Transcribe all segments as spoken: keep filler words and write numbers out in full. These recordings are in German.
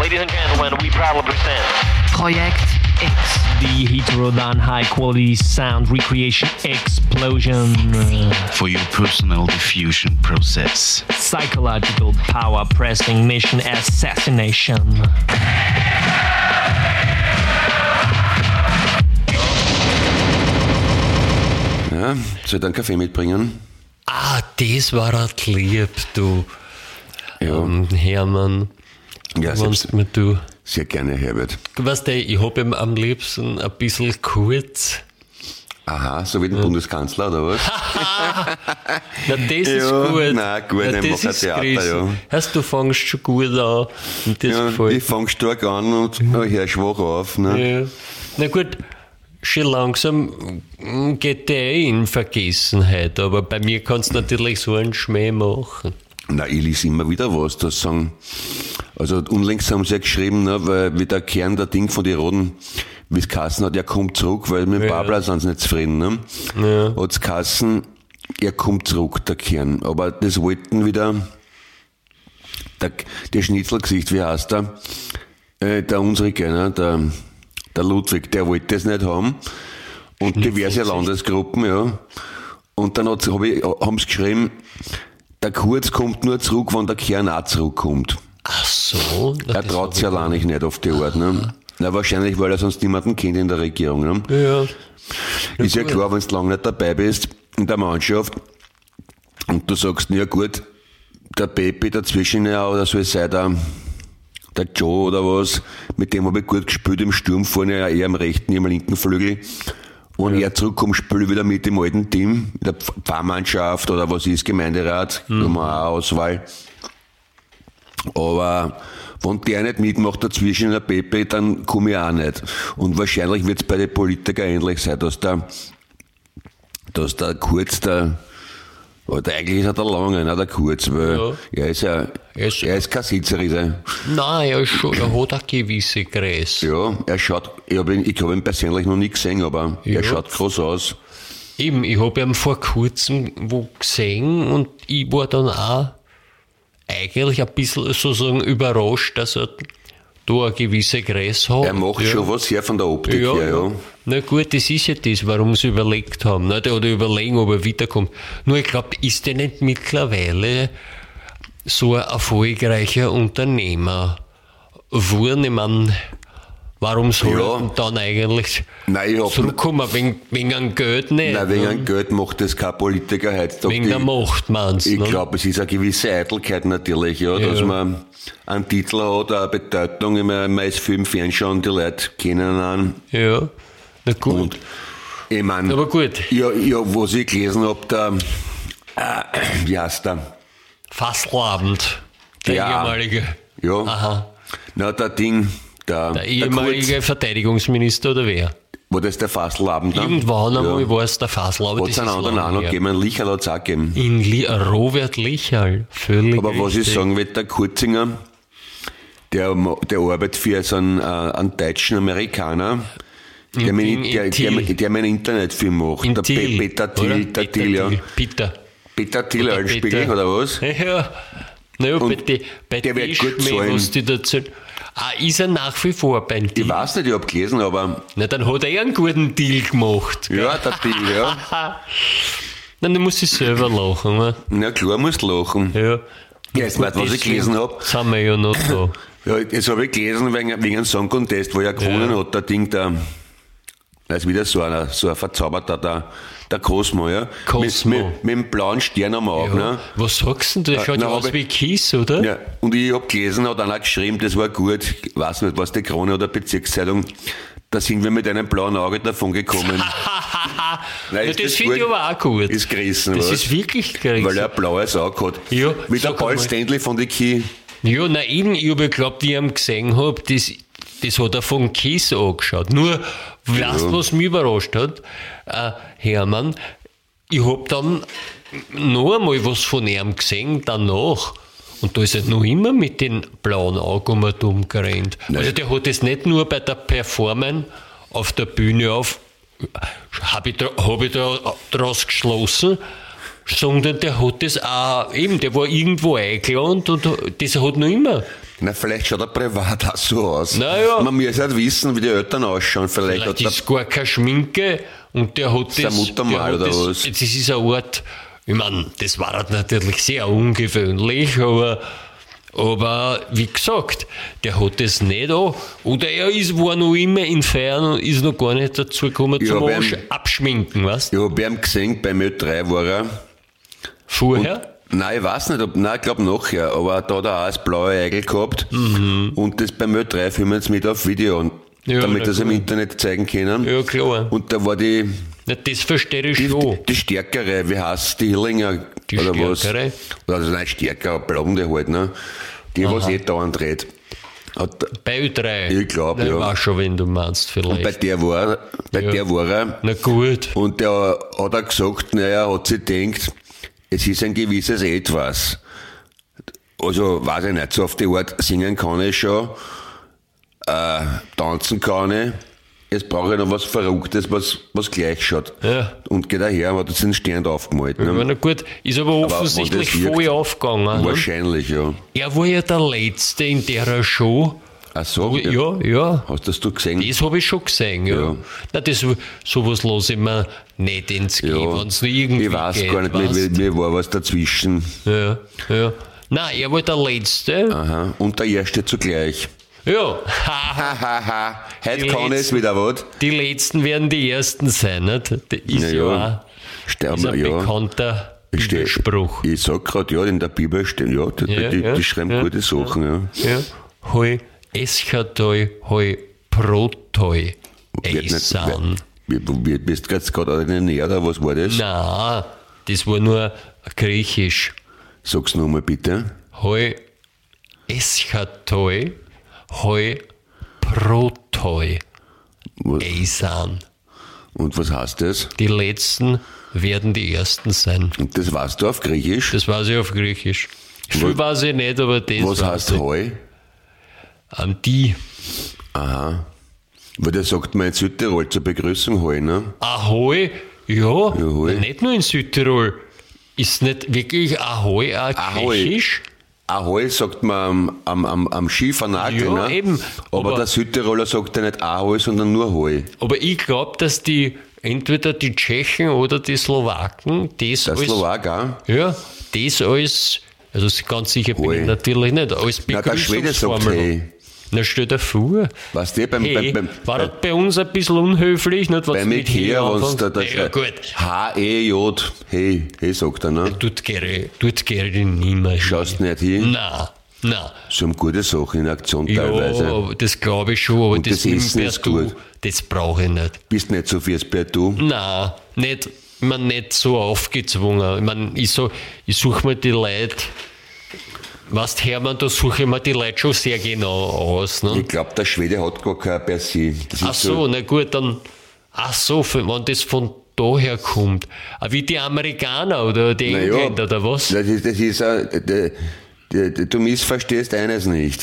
Ladies and gentlemen, we proudly present Projekt X. The Heterodan High Quality Sound Recreation Explosion. For your personal diffusion process. Psychological Power Pressing Mission Assassination. Ja, soll ich einen Kaffee mitbringen? Ah, das war halt lieb, du. Ja. Ähm, Hermann. Ja, selbst, mit du. sehr gerne, Herbert. Weißt du, ich hab ihm am liebsten ein bisschen kurz. Aha, so wie den ja. Bundeskanzler, oder was? Na, das ist ja, gut. Nein, gut, Na, ich das mache ist Theater, Grüßen. ja. Heißt, du fängst schon gut an. Und das Ja, gefällt ich fange stark an und oh, hör schwach auf. Ne? Ja. Na gut, schon langsam geht der eh in Vergessenheit, aber bei mir kannst du natürlich so einen Schmäh machen. Na, ich lese immer wieder was, das sagen. Also, unlängst haben sie ja geschrieben, ne, weil wie der Kern der Ding von den Roten, wie es geheißen hat, er kommt zurück, weil mit dem Ja. Babler sind sie nicht zufrieden, ne? Ja. Hat es geheißen, er kommt zurück, der Kern. Aber das wollten wieder, der, der Schnitzelgesicht, wie heißt der? Äh, der unsere, ne, der, der Ludwig, der wollte das nicht haben. Und diverse Landesgruppen, ja. Und dann hat's, hab ich, haben sie geschrieben, der Kurz kommt nur zurück, wenn der Kern auch zurückkommt. Ach so. Na, Er das traut hab sich ich allein nicht auf die Art, ne? Na, wahrscheinlich, weil er sonst niemanden kennt in der Regierung, ne? Ja. Ist ja gut. klar, wenn du lange nicht dabei bist in der Mannschaft und du sagst, ja gut, der Pepe dazwischen ja, oder soll es sein, der, der Joe oder was, mit dem habe ich gut gespielt im Sturm, vorne ja eher am rechten, eher am linken Flügel. Und ja. er zurückkommt, spiele ich wieder mit dem alten Team, mit der Pfarrmannschaft oder was ist, Gemeinderat, mhm. haben wir auch Auswahl. Aber wenn der nicht mitmacht dazwischen, der Pepe, dann komme ich auch nicht. Und wahrscheinlich wird es bei den Politikern ähnlich sein, dass der, dass der Kurz, der, oder eigentlich ist er der Lange, ne, der Kurz, weil Ja. er ist ja, Er ist- er ist kein Sitzerisse. Nein, er, ist schon, er hat eine gewisse Größe. Ja, er schaut, ich habe ihn, ich hab ihn persönlich noch nie gesehen, aber Ja. er schaut groß aus. Eben, ich habe ihn vor kurzem wo gesehen und ich war dann auch eigentlich ein bisschen sozusagen überrascht, dass er da eine gewisse Größe hat. Er macht ja. schon was her von der Optik Ja, her, ja. Na gut, das ist ja das, warum sie überlegt haben. Nicht? Oder überlegen, ob er wiederkommt. Nur ich glaube, ist der nicht mittlerweile so ein erfolgreicher Unternehmer geworden? Ich meine, warum soll Ja. er dann eigentlich Nein, ich hab, zurückkommen? Wegen, wegen einem Geld nicht? nein, wegen ne? einem Geld macht das kein Politiker heutzutage. Wegen der Macht, meinst du? Ich ne? glaube, es ist eine gewisse Eitelkeit natürlich, ja, Ja. dass man einen Titel hat, eine Bedeutung. Ich meine, man ist viel im Fernsehen, die Leute kennen ihn. Ja, na gut. Und ich meine, Aber gut, ja, ja, was ich gelesen habe, der, äh, wie heißt der? Fasslabend, der Ja. ehemalige. Ja, Aha. na, der Ding, der, Der ehemalige Kurz, Verteidigungsminister oder wer? war das der Fasselabend? ne? Irgendwann einmal ja. war es der Fassel, aber Hat das es einen ist anderen auch lang noch her. gegeben, einen Licherl hat es auch gegeben. In Li Robert Licherl, völlig Aber was ich richtig. sagen will, der Kurzinger, der, der arbeitet für so einen, äh, einen deutschen Amerikaner, der In- mir in- in der, der, Thiel. der, der mein Internetfilm macht. In der Pe- Thiel, Peter oder? Thiel, der Peter Thiel, ja. Thiel. Peter. Peter Thiel, Oder Altspiegel, Peter. oder was? Ja, naja, bei, Und die, bei der wird gut Schmäh, zahlen. was die dazu... Ah, ist er nach wie vor beim Ich Deal? weiß nicht, ich hab gelesen, aber Na, dann hat er einen guten Deal gemacht. Gell? ja, der Thiel, ja. Dann muss ich selber lachen. Ne? Na klar, musst lachen. Ja. Ja, jetzt weißt du, was ich gelesen hab. Sind wir ja noch da. Ja, jetzt habe ich gelesen, wegen, wegen einem Song Contest, wo er gewonnen Ja. hat, der Ding, der, da ist wieder so einer, so ein Verzauberter, der, der Cosmo, ja. Cosmo. Mit, mit, mit dem blauen Stern am Auge, Ja. ne. Was sagst du denn? Der Ah, schaut na, ja aus aber- wie Kiss, oder? Ja, und ich hab gelesen, hat einer geschrieben, das war gut, ich weiß nicht, was die Krone oder Bezirkszeitung, da sind wir mit einem blauen Auge davon gekommen. Nein, Ja, ist das finde ich gut? aber auch gut. Ist gerissen, Das was? ist wirklich gerissen. Weil er ein blaues Auge hat. Ja, Wie der sag Paul einmal. Stanley von den Key. Ja, na eben, ich habe geglaubt, wie ich ihn gesehen habe, das, das hat er von Kiss angeschaut. Nur, weißt du, was mich überrascht hat? Äh, Hermann, ich habe dann noch einmal was von ihm gesehen, danach. Und da ist er noch immer mit den blauen Augen um und um gerannt. Also der hat es nicht nur bei der Performance auf der Bühne auf, habe ich, da- hab ich da daraus geschlossen, sondern der hat das auch, eben, der war irgendwo eingeladen und das hat noch immer Na, vielleicht schaut er privat auch so aus. Naja. Man muss halt wissen, wie die Eltern ausschauen. Vielleicht, Vielleicht hat ist gar keine Schminke und der hat der das. Muttermal der hat oder das, was? Das ist eine Art, ich meine, das war halt natürlich sehr ungewöhnlich, aber, aber wie gesagt, der hat das nicht an. Oder er ist, war noch immer in Feiern und ist noch gar nicht dazu gekommen Ja, zum beim- Absch- Abschminken, weißt du? ich habe ihn gesehen, beim Ö drei war er. Vorher? Nein, ich weiß nicht, ob, nein, ich glaube nachher, aber da hat er auch das blaue Eigel gehabt. Und das beim Ö drei filmen jetzt mit auf Video, und Ja, damit na das im gut. Internet zeigen können. Ja, klar. Und da war die, Na, das verstehe ich die, schon. die stärkere, wie heißt die Hillinger? Die oder stärkere? was? Oder also nicht stärker, blonde halt, ne? Die, was eh dauernd redet. Hat, Bei Ö drei. Ich glaub, Na, ja. Ich weiß schon, wenn du meinst, vielleicht. bei der war, bei Ja. der war er. Na gut. Und der hat er gesagt, naja, er hat sich gedacht, es ist ein gewisses Etwas. Also, weiß ich nicht, so auf die Art singen kann ich schon, äh, tanzen kann ich. Jetzt brauche ich noch was Verrücktes, was, was gleich schaut. Ja. Und geht daher, hat jetzt den Stern aufgemalt. Ja, Ne? na gut, ist aber offensichtlich wenn das voll wirkt, aufgegangen. Ne? Wahrscheinlich, ja. Er war ja der Letzte in der Show. Ach so, Ja, ja. Hast das du gesehen? Das habe ich schon gesehen, ja. Ja. Na, das, sowas lasse ich mir nicht ins Gehen, ja. wenn es nur irgendwie Ich weiß geht, gar nicht, weißt? mir, mir war was dazwischen. Ja, ja. Nein, er war der Letzte. Aha. Und der erste zugleich. Ja. Hahaha, heute Die kann ich Letzten. wieder was. Die Letzten werden die Ersten sein, nicht? Das ist Na ja, ja. auch Sterben ist ein wir, ja. bekannter Ich steh- Spruch. Ich sag grad, ja, in der Bibel stehen, ja, die, Ja, die, ja, die schreiben ja, gute Sachen, ja. Ja. Hoi eschatoi, hoi protoi, Wird nicht- eisan. Wie, wie, bist du jetzt gerade in der oder was war das? Na, das war nur griechisch. Sag's nochmal bitte. Hoi eschatoi, hoi protoi, Was, eisan. und was heißt das? Die Letzten werden die Ersten sein. Und das weißt du auf Griechisch? Das weiß ich auf Griechisch. Viel weiß ich nicht, aber das was weiß heißt ich. Heu? Ähm, die Aha. Weil das sagt man in Südtirol zur Begrüßung Heu, ne? Ahoi, ja, Ahoi. Na, nicht nur in Südtirol. Ist nicht wirklich Ahoi auch Ahoi. griechisch? Ahoi sagt man am, am, am, am Skifanagel, Ja, ne? eben. Aber, Aber- der Südtiroler sagt ja nicht Ahoi, sondern nur Heu. Aber ich glaube, dass die entweder die Tschechen oder die Slowaken das Der als, Slowak auch. ja, das als, also ganz sicher bin Hoi. ich natürlich nicht, als Na, der Schwede sagt Begrüßungsformel. Hey. Na, stell dir vor. Weißt du, beim, Hey, beim, beim, war das bei uns ein bisschen unhöflich, nicht? Was beim mit Ikea, Hey wenn's da, da anfängt? Ja, gut. H E J, hey, hey, sagt er, ne? Dort gehe dort gehe ich nicht mehr hin. Schaust nicht hin? Nein, nein. So haben gute Sachen in Aktion Ja, teilweise. aber das glaube ich schon, aber Und das, das das, Essen ist du, gut. das brauche ich nicht. Bist nicht so fürs Perdu. Nein, nicht, ich mein, nicht so aufgezwungen. Ich, mein, ich, so, ich suche mir die Leute, weißt Hermann, da suche ich mir die Leute schon sehr genau aus. Ne? Ich glaube, der Schwede hat gar kein per se. Das Ach ist so, na gut, dann, ach so, für- wenn das von daher kommt. Ah, wie die Amerikaner oder die Naja, Engländer oder was? Das ist, das ist äh, de, de, de, du missverstehst eines nicht.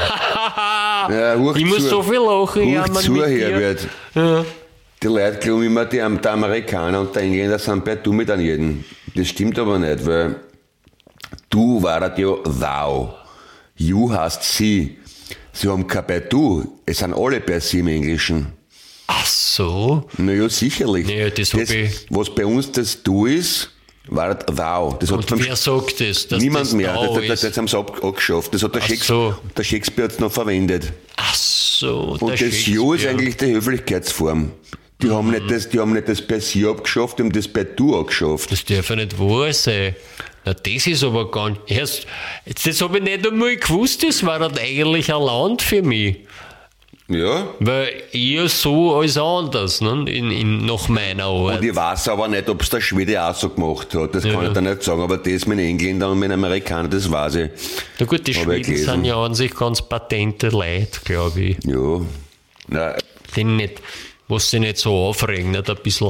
Ja, hoch ich muss zu- so viel lachen, Hoch Hermann, zu, mit dir. Herbert. Ja. Die Leute glauben immer, die, der Amerikaner und der Engländer sind per Du mit an jeden. Das stimmt aber nicht, weil du waret ja thou. You heißt sie. Sie haben kein per Du. Es sind alle per sie im Englischen. Ach so. Naja, sicherlich. Naja, das hab ich- was bei uns das Du ist, war thou. Das hat Und beim wer sagt das? Dass niemand das mehr. Dau Das, das, ist? das haben sie ab, abgeschafft. Das hat der Ach Shakespeare, so. der Shakespeare hat's noch verwendet. Ach so. Und der das You ist Shakespeare. eigentlich die Höflichkeitsform. Die, haben nicht das, die haben nicht das per Sie abgeschafft, die haben das per Du abgeschafft. Das darf ja nicht wahr sein. Na, das ist aber gar nicht. Erst, jetzt, das habe ich nicht einmal gewusst, das war halt eigentlich ein Land für mich. Ja. Weil eher so als anders, ne? in, in, nach meiner Art. Und ich weiß aber nicht, ob es der Schwede auch so gemacht hat. Das Ja. kann ich da nicht sagen. Aber das mit den Engländern und mit den Amerikanern, das weiß ich. Na gut, die Hab ich Schweden gelesen. sind ja an sich ganz patente Leute, glaube ich. Ja. Na, Die nicht, was sie nicht so aufregen, nicht ein bisschen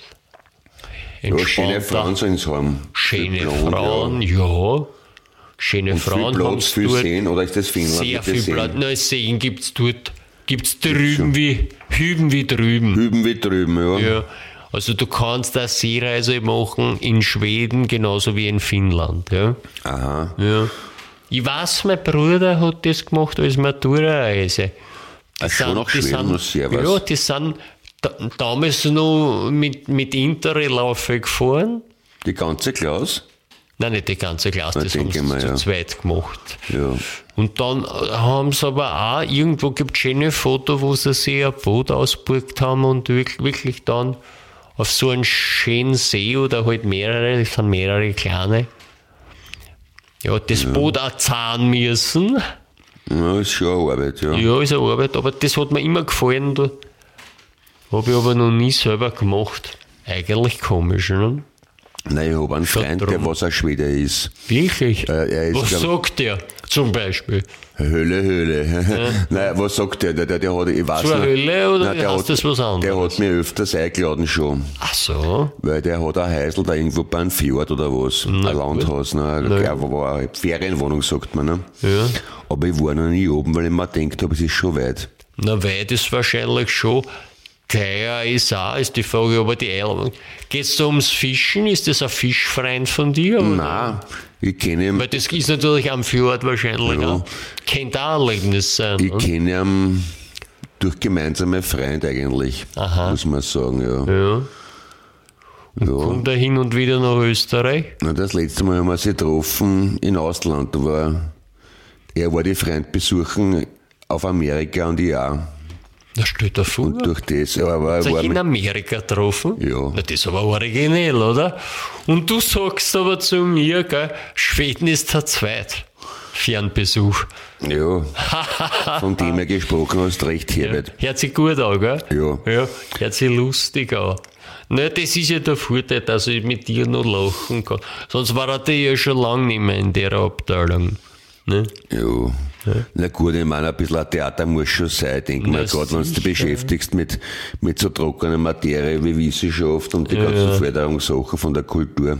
ja, schöne entspannter. Frauen sollen es haben. Schöne Viel Blond, Frauen, ja. Schöne Und viel Frauen haben Platz, viel dort. Seen, oder ist das Finnland? Sehr mit den viel Seen? Platz. Nein, Seen gibt es dort. Gibt es drüben wie, hüben wie drüben. Hüben wie drüben, ja. Ja. Also du kannst eine Seereise machen in Schweden genauso wie in Finnland. Ja. Aha. Ja. Ich weiß, mein Bruder hat das gemacht als Maturareise. Ach, schon nach Schweden noch sehr was. Ja, die sind da, damals noch mit, mit Interrail-Laufe gefahren. Die ganze Klasse? Nein, nicht die ganze Klasse, Na, das haben denke sie mal, zu ja. zweit gemacht. Ja. Und dann haben sie aber auch, irgendwo gibt es schöne Fotos, wo sie sich ein Boot ausgebucht haben und wirklich, wirklich dann auf so einen schönen See oder halt mehrere, das sind mehrere kleine, ja, das ja. Boot auch zahlen müssen. Ja, ist schon eine Arbeit, ja. Ja, ist eine Arbeit, aber das hat mir immer gefallen. Da habe ich aber noch nie selber gemacht. Eigentlich komisch, ne? Nein, ich habe einen Schon Freund, drum. der was ein Schwede ist. Wirklich? Äh, er ist, Was glaub, sagt der zum Beispiel? Höhle, Höhle. Nein, was sagt der? Der, der, der hat, ich weiß Zur nicht. Höhle oder Nein, der heißt hat, das was anderes? Der hat mir öfters eingeladen schon. Ach so. Weil der hat ein Häusl da irgendwo bei einem Fjord oder was. Na ein gut. Landhaus. Ne? Na Ja, war eine Ferienwohnung, sagt man. Ne? Ja. Aber ich war noch nie oben, weil ich mir gedacht habe, es ist schon weit. Na, weit ist wahrscheinlich schon. Teuer ist auch, ist die Frage, aber die Einladung. Geht es da ums Fischen? Ist das ein Fischfreund von dir? Oder? Nein, ich kenne ihn. Weil das ist natürlich am Fjord wahrscheinlich Ja. auch. Könnte auch ein Erlebnis sein. Ich ne? kenne ihn durch gemeinsame Freunde eigentlich, Aha. muss man sagen. Ja. Ja. Ja. Kommt er hin und wieder nach Österreich? Na, das letzte Mal haben wir sie getroffen in Ausland. Da war, er war die Freund besuchen auf Amerika und ich auch. Da steht er vor. Und durch das, ja, aber er Sich war in mit, Amerika getroffen? Ja. Na, das ist aber originell, oder? Und du sagst aber zu mir, gell, Schweden ist der zweit. Fernbesuch. ja, von dem er gesprochen hast, recht, Herbert. Hört sich gut an, gell? Ja. Ja, hört sich lustig an. Na, das ist ja der Vorteil, dass ich mit dir noch lachen kann. Sonst war er ja schon lange nicht mehr in der Abteilung. Ne? Ja. Na gut, ich meine, ein bisschen ein Theater muss schon sein, denke Na, mal, gerade wenn du dich sicher. beschäftigst mit, mit so trockener Materie wie Wissenschaft und die Ja. ganzen Förderungssachen von der Kultur.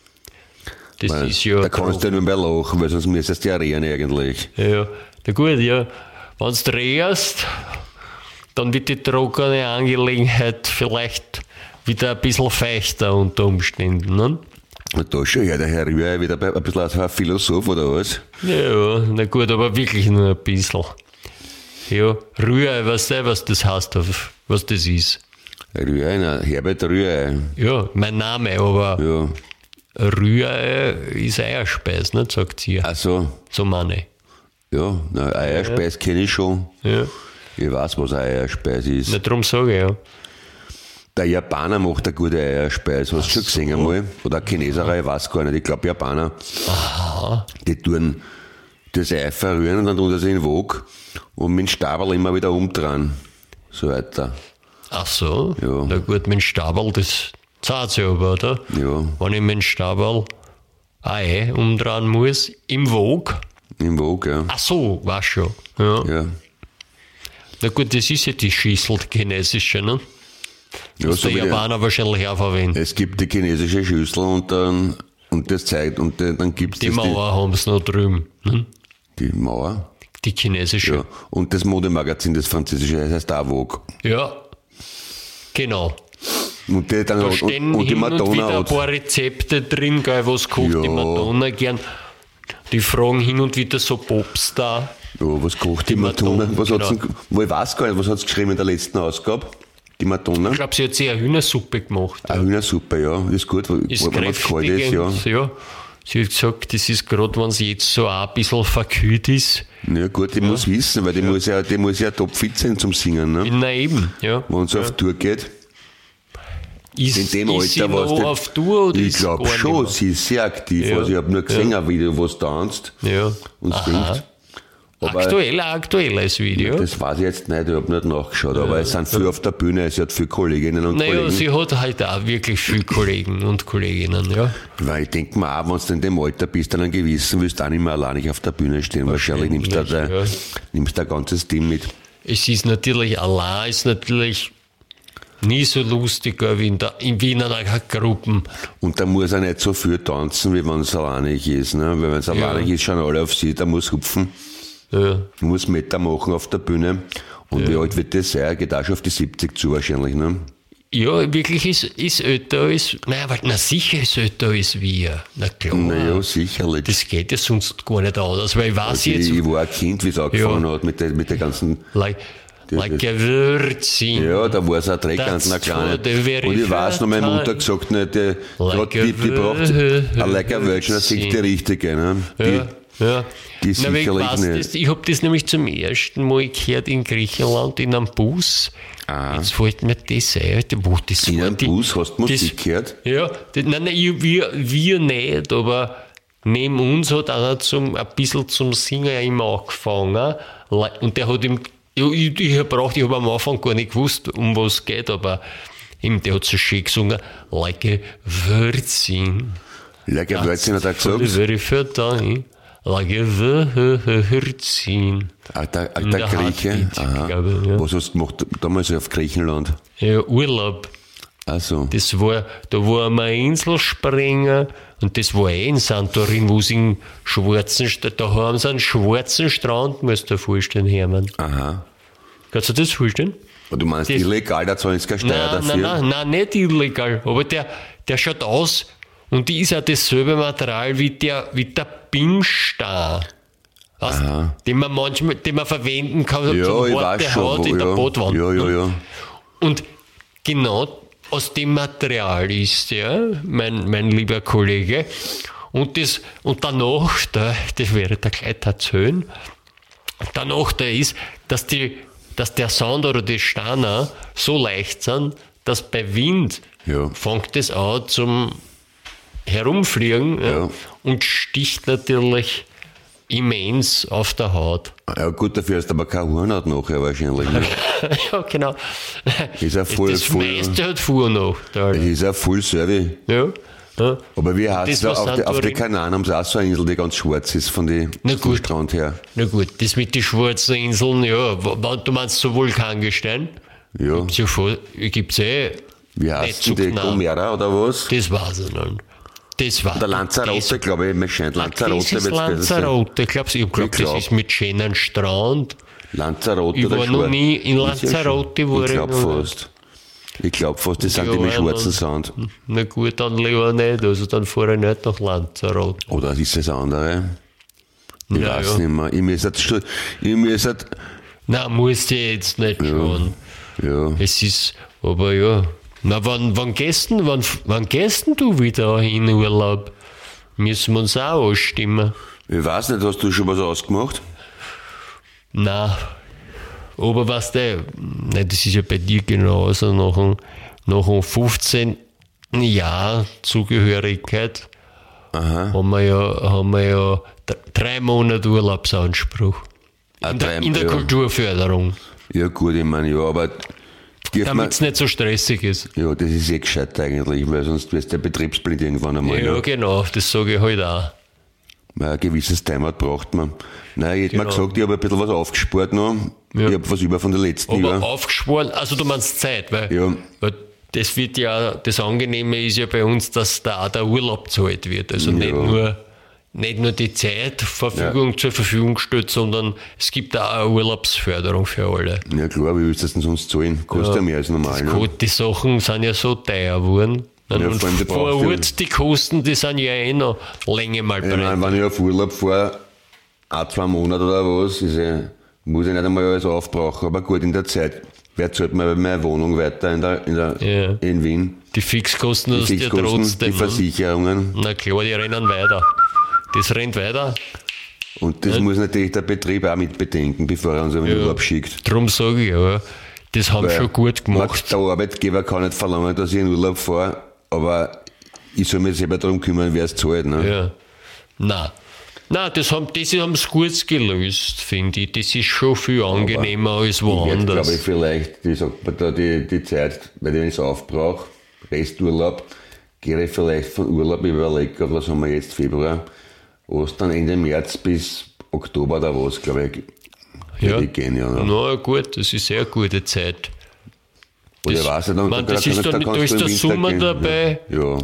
Das Weil ist ja. da kannst du ja nur mehr lachen, weil sonst müsstest du ja reden eigentlich. Ja, na gut, ja. Wenn du drehst, dann wird die trockene Angelegenheit vielleicht wieder ein bisschen feuchter unter Umständen. Ne? Und da schon her, der Herr Rühr wieder bei- ein bisschen als ein Philosoph oder was? Ja, na gut, aber wirklich nur ein bisschen. Ja, Rührei, weißt du, was das heißt, auf- was das ist? Rühr, na, Herbert Rühr. Ja, mein Name, aber Ja. Rührei ist Eierspeis, nicht, sagt sie. Also, So meine ich. ja, na, Eierspeis kenne ich schon. Ja, Ich weiß, was ein Eierspeis ist. na, darum sage ich ja. Der Japaner macht eine gute Eierspeis, hast du schon gesehen einmal? Oder ein Chineser, ich weiß gar nicht, ich glaube Japaner. Aha. Die tun das Ei verrühren und dann tun das in den Wok und mit dem Stabel immer wieder umdrehen. So weiter. Ach so, Ja. na gut, mit dem Stabel, das zahlt sich aber, oder? Ja, Wenn ich mit dem Stabel Ei umdrehen muss, im Wog. im Wok, ja. Ach so, weiß schon. Ja. Ja, Na gut, das ist ja die Schüssel, die chinesische, ne? ja Das so der wie die, Japaner wahrscheinlich auch verwendet. es gibt die chinesische Schüssel und dann, und das zeigt, und dann dann gibt's Die das, Mauer haben sie noch drüben. Ne? Die, die Mauer. Die chinesische. Ja. Und das Modemagazin, das französische, das heißt auch Vogue. Ja, genau. Und die, dann Da hat, stehen und, und die hin und Madonna wieder ein hat, paar Rezepte drin, gell, was kocht Ja. die Madonna gern. Die fragen hin und wieder so Popstar. ja, was kocht die, Die Madonna? Madonna, Was hat's genau. denn, wo ich weiß gar nicht, was hat's geschrieben in der letzten Ausgabe? Die Madonna? Ich glaube, sie hat sich eine Hühnersuppe gemacht. Eine Hühnersuppe, ja, ist gut, Ist wenn es kalt kräftig. ist, ja. und- ja. Sie hat gesagt, das ist gerade, wenn sie jetzt so auch ein bisschen verkühlt ist. Ja gut, die muss wissen, weil die muss ja, die muss ja topfit sein zum Singen, ne? Na eben, ja. Wenn sie auf Tour geht. Ist, In dem ist Alter, sie was noch die- auf Tour oder Ich ist sie glaube gar schon, nicht sie ist sehr aktiv. Ja. Also ich habe nur gesehen, Ja. ein Video, wo sie tanzt mehr? Ja. und Aha. singt. Aber Aktuell, ein aktuelles Video. das weiß ich jetzt nicht, ich habe nicht nachgeschaut, aber es sind viele auf der Bühne, sie hat viele Kolleginnen und Naja, Kollegen. sie hat halt auch wirklich viele Kollegen und Kolleginnen, ja. Weil ich denke mir auch, wenn du in dem Alter bist, dann gewissen willst du auch nicht mehr alleine auf der Bühne stehen. Wahrscheinlich nimmst du da, ja. nimmst du ein ganzes Team mit. Es ist natürlich, allein ist natürlich nie so lustig wie in, der, in Wiener Gruppen. Und da muss er nicht so viel tanzen, wie wenn es alleinig ist. Ne? Weil wenn es alleinig ist, schauen alle auf sie, da muss hupfen, Ja. muss Meter machen auf der Bühne. Und wie alt wird das sein? Er geht auch schon auf die siebzig zu wahrscheinlich. Ne? ja, wirklich ist, ist älter als, naja, weil, na sicher ist älter als wir. Na klar. Naja, sicherlich. Das geht ja sonst gar nicht anders, weil ich weiß Also jetzt, ich, ich war ein Kind, wie es angefangen Ja. hat mit der, mit der ganzen... like, like a Würzin. Ja, da war es ein Dreck, ganz That's eine kleine. for the very Und ich weiß noch, meine first Mutter gesagt, ne, die, Like grad die, die a braucht ein like a Virgin, das ist die richtige. Ne? Die, Ja, ja. die Na, aber ich sicherlich weiß nicht. das, ich habe das nämlich zum ersten Mal gehört in Griechenland in einem Bus. Ah. Jetzt fällt mir das ein, wo das In war einem die- Bus hast du Musik das- gehört? Ja, das, nein, nein, ich- wir, wir nicht, aber neben uns hat einer zum, ein bisschen zum Singen immer angefangen. Und der hat ihm, ja, ich, ich habe ich hab am Anfang gar nicht gewusst, um was es geht, aber ihm, der hat so schön gesungen, like a virgin. Like a Virgin hat er For the gesagt. very first time, like a virgin. Alter, In alter der Grieche. Heartbeat, Aha. glaube ich, ja. Was hast du gemacht damals auf Griechenland? Ja, Urlaub. Also, Das war, da waren wir Inselspringen und das war eh in Santorin, wo sie einen schwarzen, St- da haben sie einen schwarzen Strand, musst du dir vorstellen, Hermann. aha. Kannst du dir das vorstellen? Und du meinst Das- illegal, da zahlen sie keine Steuer Nein, dafür? nein, nein, nein, nicht illegal, aber der, der schaut aus und die ist auch dasselbe Material wie der, wie der Bimstein. Weißt, den man manchmal, den man verwenden kann, Ja, zum ich harte weiß schon. Haut wo- in der ja. Badwand. Ja, ja, ja. Und genau aus dem Material ist der, mein, mein lieber Kollege. Und, das, und danach, da, das wäre der gleich erzählen, danach da ist, dass, die, dass der Sand oder die Steine so leicht sind, dass bei Wind Ja. fängt es an zum Herumfliegen ja, Ja. und sticht natürlich immens auf der Haut. Ja gut, dafür hast du aber kein Hornhaut nachher wahrscheinlich. Ne? Ja, genau. Ist ja voll- das voll- meiste hat Fuhr noch. Da. Das ist ein Full Service. Ja. Ja. Aber wie heißt Das es da? war Auf, die- auf Santorin. den Kanaren haben sie auch so eine Insel, die ganz schwarz ist von den Na vom gut. Strand her. Na gut, das mit den schwarzen Inseln, ja, wa- du meinst so Vulkangestein? Ja. Gibt's ja voll, gibt's eh. Wie nicht heißt so denn die? genau. Gomera oder was? Das weiß ich nicht. Das war Der Lanzarote, glaube ich, mir scheint. Lanzarote Das ist wird's besser sein. Lanzarote, ich glaube, ich glaub, Ich glaub. das ist mit schönen Strand. Lanzarote Ich oder war noch Schwarz? nie in Ist ja Lanzarote, schon- war Ich ich glaube noch fast. Ich glaube fast, das sind Ja, die mit ja, schwarzen dann- Sand. Na gut, dann lieber nicht, also dann fahre ich nicht nach Lanzarote. Oder ist das andere? Ich Ja, weiß ja. nicht mehr. Ich müsste jetzt schon- ich müsste jetzt- Na, musst du jetzt nicht schon. ja. Es ist, aber ja. Na, wann, wann gehst denn, wann, wann gehst denn du wieder in Urlaub? Müssen wir uns auch anstimmen. Ich weiß nicht, hast du schon was ausgemacht? Na, aber weißt du, nein, das ist ja bei dir genauso, nach dem, nach dem fünfzehnten Jahr Zugehörigkeit haben wir ja, haben wir ja d- drei Monate Urlaubsanspruch. Ah, In der, drei- in der ja. Kulturförderung, Ja gut, ich meine, ja, aber dürfen wir, damit es nicht so stressig ist. ja, das ist eh gescheit eigentlich, weil sonst wirst du ja betriebsblind irgendwann einmal. Ja, ne? genau, das sage ich halt auch. Weil ein gewisses Timeout braucht man. Nein, ich hätte Genau. mir gesagt, ich habe ein bisschen was aufgespart noch. Ja. Ich habe was über von der letzten Aber Jahr. aufgeschworen, also du meinst Zeit, weil, Ja. weil das wird ja, das Angenehme ist ja bei uns, dass da auch der Urlaub gezahlt wird. Also nicht Ja. nur nicht nur die Zeit Verfügung zur Verfügung gestellt, sondern es gibt auch eine Urlaubsförderung für alle. Ja klar, wie willst du das denn sonst zahlen? Kostet ja, mehr als normal. Ne? Gut, die Sachen sind ja so teuer geworden. Ja, und vor allem die vor brauchst du- Ort die Kosten, die sind ja eh noch länger mal Ich breit. meine, wenn ich auf Urlaub fahre, ein, zwei Monate oder was, ist ja, muss ich nicht einmal alles aufbrauchen. Aber gut, in der Zeit, wer zahlt mir meine Wohnung weiter in, der, in, der, Ja. in Wien? Die Fixkosten Die hast du ja Fixkosten, trotzdem. die ne? Versicherungen. Na klar, die rennen weiter. Das rennt weiter. Und das muss natürlich der Betrieb auch mit bedenken, bevor er uns in den Urlaub schickt. Darum sage ich ja, das haben Weil schon gut man- gemacht. Der Arbeitgeber kann nicht verlangen, dass ich in Urlaub fahre, aber ich soll mich selber darum kümmern, wer es zahlt. Ne? Ja. Nein. Nein, das haben das haben sie gut gelöst, finde ich. Das ist schon viel angenehmer als Ich hätte, woanders. glaube ich, vielleicht, wie sagt man da, die, die Zeit, weil ich es aufbrauche, Resturlaub, gehe ich vielleicht von Urlaub, ich überlege, was haben wir jetzt, Februar, Ostern, Ende März bis Oktober oder was, glaube ich, ja. würde ich gehen, ja. Ne? Na gut, das ist sehr eine gute Zeit. Oder das- ich weiß nicht, dann, man, da, das da, ist da, dann- kannst da du ist im der Winter Sommer gehen. dabei. Ja. ja.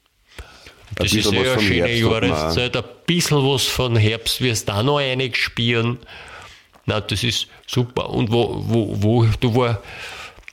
Das ist bisschen eh was eine vom schöne Herbst hat man auch. Jahreszeit. Ein bisschen was von Herbst wirst du auch noch eingespielen. Na, das ist super. Und wo, wo, wo, du war,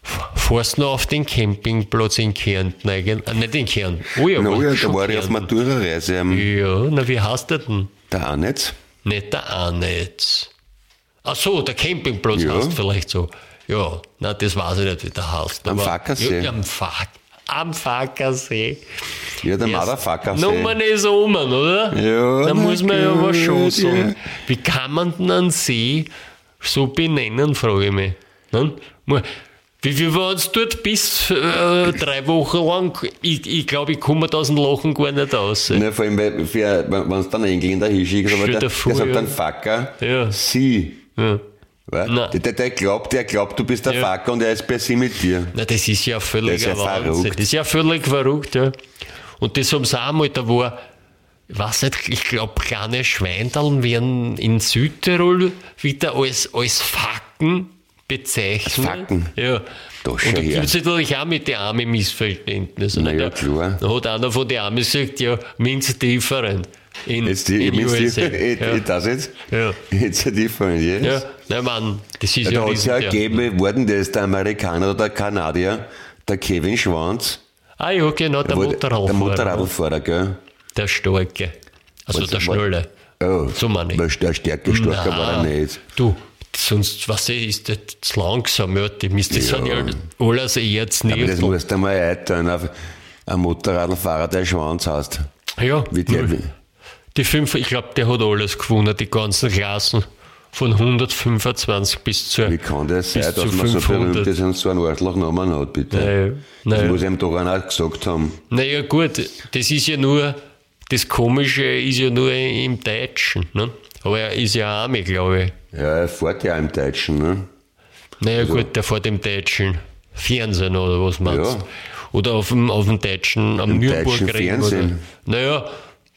fährst du noch auf den Campingplatz in Kärnten eigentlich? Äh, nicht in Kärnten. Oh ja, Na war ja, schon da war ich auf Kärnten. Matura-Reise am Ja, na wie heißt der denn? der Annetz. Nicht der Annetz. Ach so, der Campingplatz Ja. heißt vielleicht so. Ja, na das weiß ich nicht, wie der heißt. Am aber- Fackersee. Ja, am, Fack, am Fackersee. Ja, der Erst- Motherfucker. Nummer ist um, oder? Ja, Da na muss man ja aber schon gut, sagen. ja. Wie kann man denn einen See so benennen, frage ich mich. Ne? Mu- Wie, wie wenn du dort bist, äh, drei Wochen lang, ich, ich glaube, ich komme da aus dem Lachen gar nicht raus. Na, vor allem, weil, für, wenn du dann einen Engländer hinschickst, aber Stell der, dir der vor, sagt ja. dann Fucker, Ja. sie. Ja. Weißt? Nein. Der, der, der, glaubt, der glaubt, du bist der Ja. Fucker und er ist per se mit dir. Na, das ist ja völlig Das ist ja Wahnsinn. verrückt. Das ist ja völlig verrückt, ja. Und das haben sie auch einmal, da war, ich weiß nicht, ich glaube, kleine Schweindaln werden in Südtirol wieder als, als Facken bezeichnet. Als Facken? Ja. Da Und schau da her. gibt es natürlich auch mit den Armen Missverständnissen. Na ja, Da- klar. Da hat einer von den Armen gesagt, ja, means different. In, Jetzt die, in jetzt U S A. die, it, ja. it does it? Ja. It's a different, yes. Ja, nein, Mann, das ist Ja, ja, da hat es ja riesig, gegeben, worden, der ist der Amerikaner oder der Kanadier, der Kevin Schwanz. Ah ja, genau, der Wo- Motorradfahrer. Der Motorradfahrer, gell? Der Starke. Also Was- der was- Schnelle. Oh, So meine ich. weil der stärker starker war er Nein. nicht. Du, sonst, was ist das zu langsam, ja, die müsste das sind ja alles jetzt Aber nicht. das musst du mal einteilen auf einen Motorradfahrer, der Schwanz heißt. Ja, Wie der, die fünf, ich glaube, der hat alles gewonnen, die ganzen Klassen. Von hundertfünfundzwanzig bis zur. wie kann das sein, bis dass zu man so berühmt fünfhundert. ist und so einen Arschlochnamen hat, bitte? Naja, Das naja. muss ihm doch einer auch gesagt haben. naja, gut, das ist ja nur, das Komische ist ja nur im Deutschen. Ne? Aber er ist ja Arme, glaube ich. Ja, er fährt ja im Deutschen, ne? Naja, Also- gut, der fährt im deutschen Fernsehen oder was meinst du? Ja. Oder auf dem, auf dem deutschen, am Im Nürburgring. deutschen Fernsehen. Oder, naja,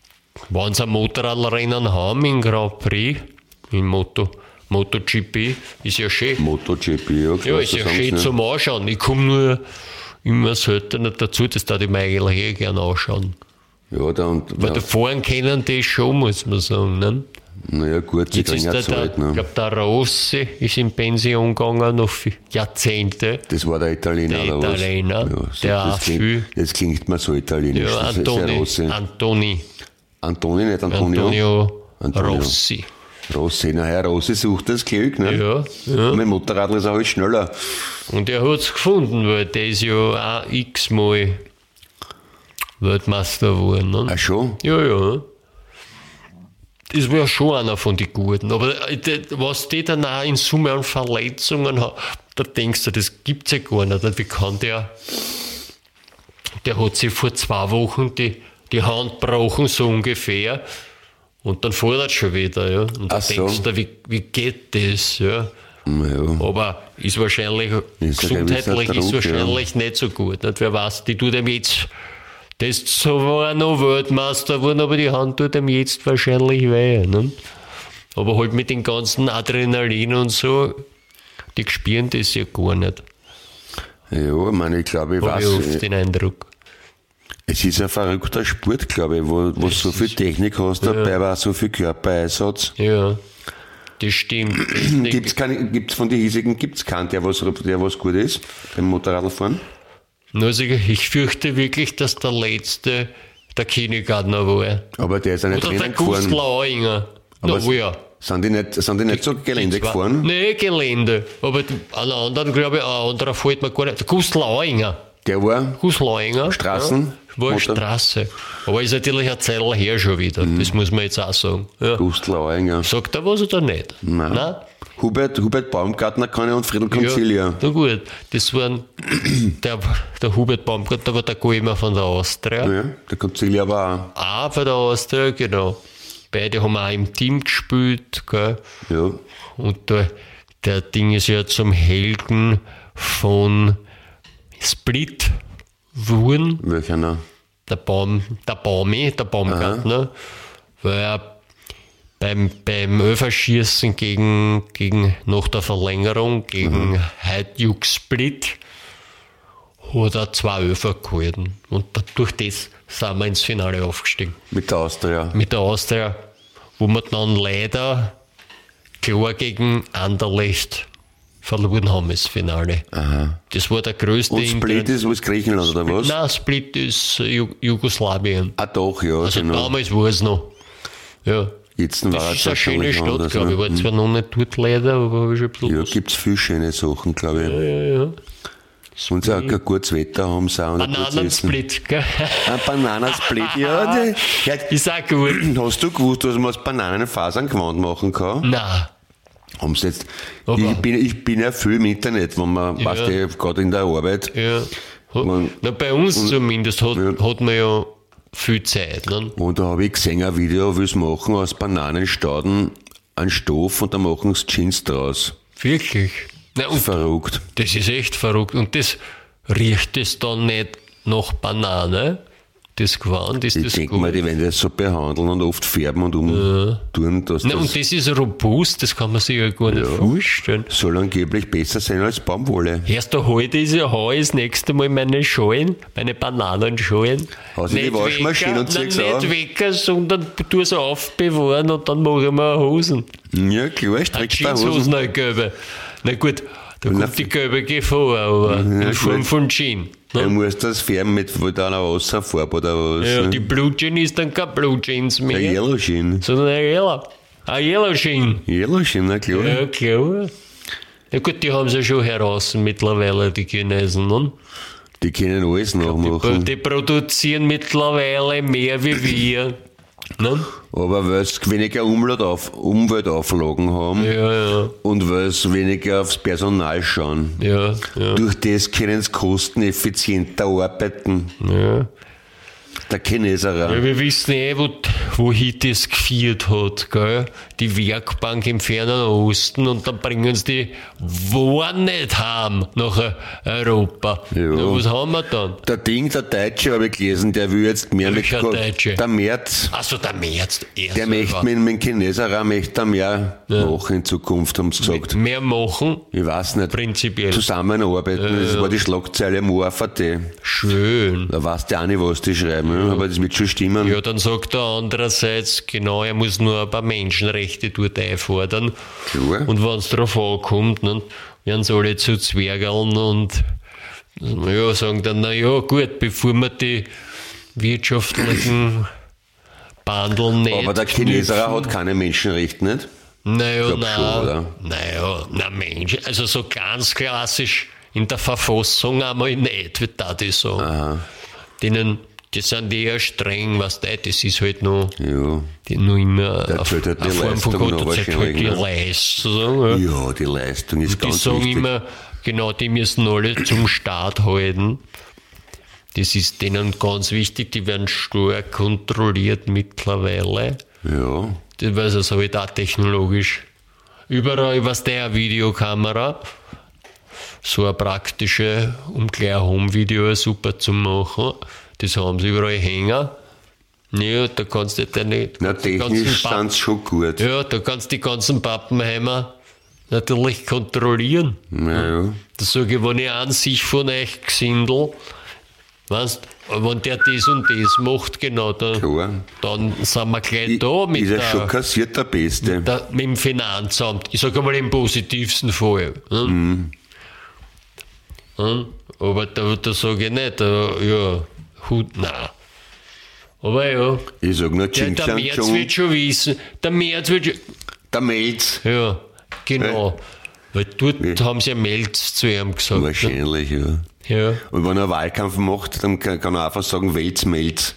wenn sie ein Motorradrennen haben im Grand Prix, im Moto, MotoGP, ist ja schön. MotoGP, ja, klar, Ja, ist so ja sagen sie, schön ne? zum Anschauen. Ich komme nur immer seltener dazu, das darf ich mir eigentlich eh gerne anschauen. Ja, da und, Weil ja, da fahren können die schon, muss man sagen. Ne? naja, gut, sie Jetzt kriegen ist ja der, der, Zeit, ich ne? glaube, der Rossi ist in Pension gegangen, noch für Jahrzehnte. Das war der Italiener, Der oder was? Italiener, ja, so, der das auch klingt, viel- Das klingt mir so italienisch. Ja, das ist ja Antoni, Rossi. Antoni, Antoni, nicht Antonio. Antonio, Antonio. Rossi. Rossi, na Herr Rossi sucht das Glück, ne? Ja, ja. Mein Motorrad ist auch halt schneller. Und er hat es gefunden, weil der ist ja auch x-mal Weltmeister geworden. Ne? Ach schon? Ja, ja. Das war schon einer von den Guten. Aber äh, de- was die dann auch in Summe an Verletzungen haben, da denkst du, das gibt es ja gar nicht. Wie kann der, der hat sich vor zwei Wochen die, die Hand gebrochen, so ungefähr. Und dann fährt er schon wieder. Ja. Und da Ach so. denkst du, wie, wie geht das? Ja. Ja. Aber ist wahrscheinlich, Ist ein gesundheitlich gewisser ist Druck, ja. wahrscheinlich nicht so gut. Nicht? Wer weiß, die tut ihm jetzt, das so war noch Weltmeister geworden, aber die Hand tut ihm jetzt wahrscheinlich weh. Ne? Aber halt mit den ganzen Adrenalin und so, die spüren das ja gar nicht. Ja, ich meine, ich glaube, ich Habe ich oft weiß, den Eindruck. es ist ein verrückter Sport, glaube ich, wo, wo so viel Technik hast dabei, aber auch so viel Körpereinsatz. Ja, das stimmt. Das Gibt's keine, gibt's von den hiesigen, gibt's keinen, der was, der was gut ist, beim Motorradfahren? Also ich fürchte wirklich, dass der letzte der Kindergartner war. Aber der ist ja nicht Oder der Rennen gefahren. Gustl Auinger. Aber Na, es- wo ja. Sind die nicht, sind die nicht so Gelände Die zwei- gefahren? Nee, Gelände. Aber die- an anderen, glaube ich, ein anderer fällt mir gar nicht. Der Gustl Auinger. Der war, Gustl Auinger. Straßen? Ja, war eine Motor- Straße. Aber ist natürlich ein Zeitl her schon wieder. Mhm. Das muss man jetzt auch sagen. Ja. Gustl Auinger. Sagt er was oder nicht? Nein. Hubert, Hubert Baumgartner kann ich und Friedel Concilia. Na gut, das waren der, der Hubert Baumgartner, war der Goemer von der Austria. Ja, der Concilia war Auch bei der Austria, genau. Beide haben auch im Team gespielt, gell? auch, ja. Und der, der Ding ist ja zum Helden von Split geworden. Welcher noch? Der Baum, der Baumi, der Baumgartner, weil er beim, beim Öferschießen gegen, gegen, nach der Verlängerung gegen mhm. Hajduk Split hat er zwei Öfer gehalten. Und da, durch das sind wir ins Finale aufgestiegen. Mit der Austria. Mit der Austria, wo wir dann leider klar gegen Anderlecht verloren haben, das Finale. Aha. Das war der größte... Und Split ist was, Griechenland oder was? Nein, Split ist Ju- Jugoslawien. Ah doch, ja, Also genau. damals war es noch. Ja. Jetzt war Das es ist eine schöne wahrscheinlich Stadt, anders, glaube ich. ne? Ich war zwar noch nicht dort leider, aber habe ich schon ein bisschen Ja, was- gibt es viele schöne Sachen, glaube ich. ja, ja, ja. Und sie auch ein gutes Wetter haben, sie auch ein gutes Essen. Bananensplit, gell? Ein Bananensplit, ja, die, ja. Ist auch gut. Hast du gewusst, dass man aus Bananenfasern Gewand machen kann? Nein. Haben sie jetzt, Aber- ich, bin, ich bin ja viel im Internet, wenn man, Ja. weißt du, gerade in der Arbeit. Ja. Hat, Man- na, bei uns zumindest hat, ja. hat man ja viel Zeit. Ne? Und da habe ich gesehen, ein Video, wie sie machen aus Bananenstauden einen Stoff und da machen sie Jeans draus. Wirklich. Na, und Verrückt. das ist echt verrückt. Und das riecht es dann nicht nach Banane, das Gewand, ist Ich das denke gut. mal, die werden das so behandeln und oft färben und umtun, dass Na, das und das ist robust, das kann man sich ja gar nicht vorstellen. soll angeblich besser sein als Baumwolle. Erst da heute ist ja heu das nächste Mal meine Schalen, meine Bananenschalen. Hast du die Nicht Waschmaschine wecker, und ziehst nein, auf? nicht wecker, sondern tu es aufbewahren und dann mache ich mir Hosen. Ja, klar, Eine strickst du Hosen. Jeanshosen, eine gelbe. Na gut, da Na, kommt die gelbe Gefahr, aber in Form gut. von Jean. Du Ne? musst das färben mit einer Wasserfarbe oder was. Ja, ne? die Blue Jean ist dann kein Blue Jeans Ein mehr, Yellow Shin. sondern ein Yellow. Ein Yellow Jean. Yellow Shin, na klar. Ja, klar. Ja gut, die haben sie ja schon heraus mittlerweile, die Chinesen. Ne? Die können alles Die, nachmachen. die produzieren mittlerweile mehr wie wir. Ne? Aber weil sie weniger Umwelt auf, Umweltauflagen haben Ja, ja, und weil sie weniger aufs Personal schauen. ja, ja. Durch das können sie kosteneffizienter arbeiten. ja. Der Chineser. Ja, wir wissen eh, wo, wohin das geführt hat, gell? Die Werkbank im fernen Osten und dann bringen sie die Waren nicht heim nach Europa. Ja. Na, was haben wir dann? Der Ding, der Deutsche, habe ich gelesen, der will jetzt mehr mit Welcher Deutsche? der Merz. Achso, der März. er Der möchte selber. mit, mit dem Chineser auch möchte er mehr machen in Zukunft, haben sie gesagt. Mehr machen, Ich weiß nicht. prinzipiell. Zusammenarbeiten, das war die Schlagzeile im O R V T. Schön. Da weißt du auch nicht, was die schreiben, ja. aber das wird schon stimmen. Ja, dann sagt er andererseits, genau, er muss nur ein paar Menschenrechte dort einfordern. Klar. Und wenn es darauf ankommt, dann werden sie alle zu Zwergeln und ja, sagen dann, na ja, gut, bevor wir die wirtschaftlichen Bandeln nicht aber der Chineser knüpfen. hat keine Menschenrechte, nicht? Naja, glaub nein, schon, oder? naja, na Mensch, also so ganz klassisch in der Verfassung einmal nicht, wird da die sagen. Aha. Denen, die sind eher streng, was da, das ist halt noch, Ja. die noch immer Der auf, zählt halt die eine Form von Leistung noch Gott, zählt halt die wahrscheinlich, Leistung. Ja. Ja, die Leistung ist Die ganz sagen wichtig. immer, genau, die müssen alle zum Staat halten. Das ist denen ganz wichtig, die werden stark kontrolliert mittlerweile. Ja. Das weiß es halt auch technologisch. Überall was der Videokamera, so eine praktische, um gleich ein Home-Video super zu machen. Das haben sie überall hängen. Ja, da kannst du deine Na, die ganzen technisch Pappen- sind sie schon gut. Ja, da kannst du die ganzen Pappenheimer natürlich kontrollieren. Ja, ja. Das sage ich, wenn ich an sich von euch gesindel, weißt, wenn der das und das macht, genau, dann, Klar. dann sind wir gleich da mit, Ist ja schon der, kassiert, der Beste. der, mit dem Finanzamt. Ich sage einmal im positivsten Fall. Ne? Mhm. Hm? Aber da, da sage ich nicht, da, ja, Hut, nein. Aber ja, Ich sag nur der, Ching der Chang März Chung. wird schon wissen, der März wird schon, Der Melz. ja, genau. Weil dort haben sie ja Melz zu ihm gesagt. Ne? Wahrscheinlich, ja. Ja. Und wenn er Wahlkampf macht, dann kann, kann er einfach sagen, Welz, Melz.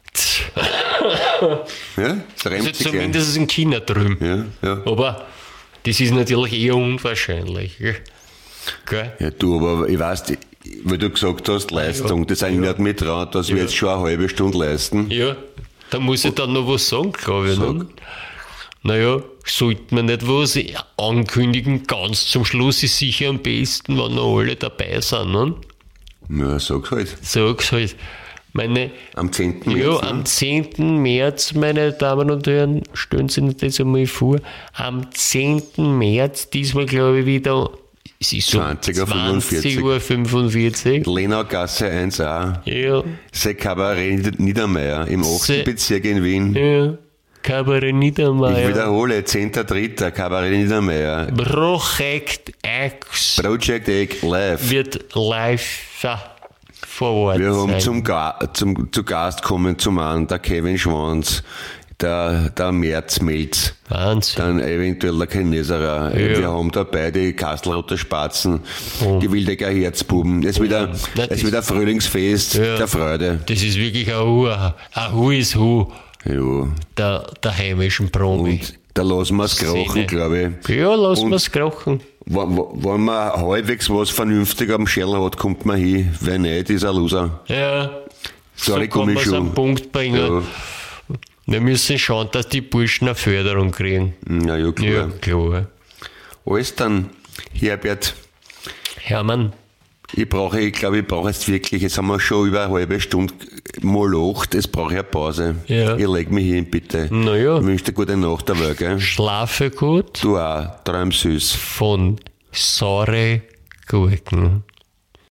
Ja, das Also reimt sich gleich. zumindest in China drüben. Ja, ja. Aber das ist natürlich eher unwahrscheinlich. Gell? Gell? Ja, du, aber ich weiß, die- weil du gesagt hast, Leistung, das erinnert mich daran, dass wir Ja. jetzt schon eine halbe Stunde leisten. Ja, da muss ich dann noch was sagen, glaube ich. Ne? Naja, sollte man nicht was ankündigen, ganz zum Schluss ist sicher am besten, wenn noch alle dabei sind. Ne? Ja, sag's halt. Sag's halt. Meine, Am zehnten ja, März, am ne? zehnten März, meine Damen und Herren, stellen Sie sich das einmal vor, am zehnten März, diesmal glaube ich wieder, es ist so zwanzig Uhr fünfundvierzig. zwanzig Uhr fünfundvierzig. Lenaugasse eins a, Ja, Sekabarett Niedermeyer im achten Se- Bezirk in Wien. ja. Kabarett Ich Niedermeier. wiederhole, zehnter dritter Kabarett Niedermeier. Project X Project Egg live. wird live ja, vor Ort Wir haben sein. zum, Ga zum zu Gast kommen zum einen der Kevin Schwanz, der, der Merz Melz, Wahnsinn. dann eventuell der Chineserer. Ja. Wir haben dabei die Kastelroter Spatzen, Oh. die Wildecker Herzbuben. Es ist wieder, Na, es das- ist wieder Frühlingsfest Ja. der Freude. Das ist wirklich ein Hu, ein Who is Who Ja. der, der heimischen Promi. Und da lassen wir es krachen, Szene. glaube ich. Ja, lassen Und- wir es krachen. Wenn wenn man halbwegs was vernünftig am Schädel hat, kommt man hin. Wer nicht, ist ein Loser. Ja, Sorry, so kann man es Gummischuh. am Punkt bringen. Ja. Wir müssen schauen, dass die Burschen eine Förderung kriegen. Na ja, klar. Ja, klar. Alles dann, Herbert. Hermann, Ich brauche, ich glaube, ich brauche jetzt wirklich, jetzt haben wir schon über eine halbe Stunde molocht, jetzt brauche ich eine Pause. Ja. Ich leg mich hin, bitte. Na ja. Ich wünsche dir gute Nacht dabei, gell? schlafe gut Du auch, träum süß. von saure Gurken.